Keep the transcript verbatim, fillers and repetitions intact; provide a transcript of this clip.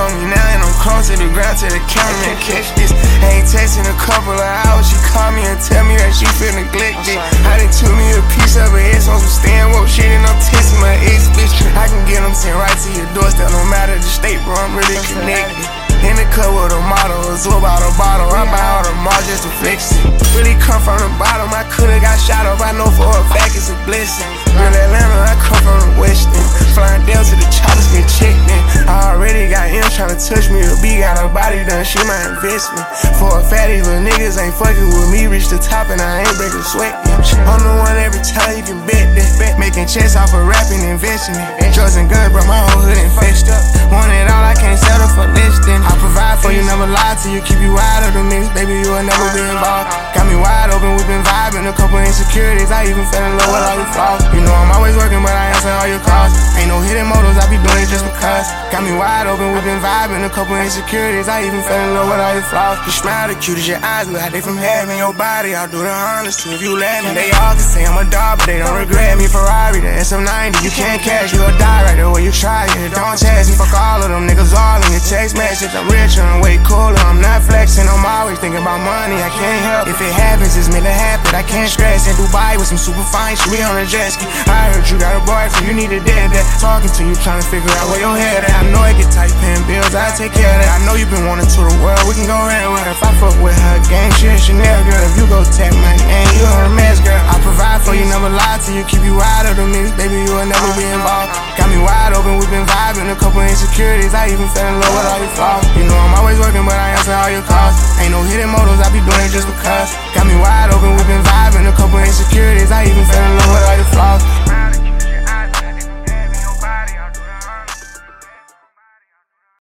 on me now, and I'm close to the ground to the camera and catch this. I ain't texting a couple of hours, she call me and tell me that she feel neglected. I done took me a piece of her ass on some stand woke shit, and I'm texting my ex, bitch. I can get them sent right to your doorstep, no matter the state, bro, I'm really connected. In the club with a model, a zoo about a bottle. I buy all the malls just to flex it. Really come from the bottom, I coulda got shot up. I know for a fact it's a blessing. Real Atlanta, I come from the West End. Flying down to the choppers, get checked in. I already got him tryna touch me. A B got her body done, she my investment. For a fatty, little niggas ain't fucking with me. Reach the top and I ain't breaking sweat. I'm the one every time you can bet that. Making checks off of rapping, investing it. Drugs and guns, bro, my whole hood infected up. Want it all, I can't settle for less than. I provide for you, never lie to you, keep you wide of the niggas, baby, you will never be involved. Got me wide open, we been vibing, a couple insecurities, I even fell in love with all your flaws. You know I'm always working, but I answer all your calls. Ain't no hidden motives, I be doing it just because. Got me wide open, we been vibing, a couple insecurities, I even fell in love with all your flaws. You smile the cute as your eyes, look like they from heaven, your body, I'll do the honest if you let me. They all can say I'm a dog, but they don't regret me. Ferrari, the S M ninety, you can't catch, you'll die right there where you try it. Don't test me, fuck all of them niggas all in your text message. I'm rich, I'm way cooler, I'm not flexing, I'm always thinking about money, I can't help. If it happens, it's meant to happen, I can't stress. In Dubai with some super fine shit, we on a jet ski. I heard you got a boyfriend, you need a dad that. Talking to you, trying to figure out where your head at. I know it get tight paying bills, I take care of that. I know you been wanting to the world, we can go around with her. If I fuck with her, gang shit, Chanel girl. If you go tap my name, you a mess, girl. I provide for you, never lie to you, keep you wide of the niggas, baby, you will never be involved. Got me wide open, we been vibing, a couple insecurities, I even fell in love with all your flaws. You know I'm always working, but I answer all your calls. Ain't no hidden motives, I be doing it just because. Got me wide open, we been vibing, a couple insecurities, I even fell in love with all your flaws.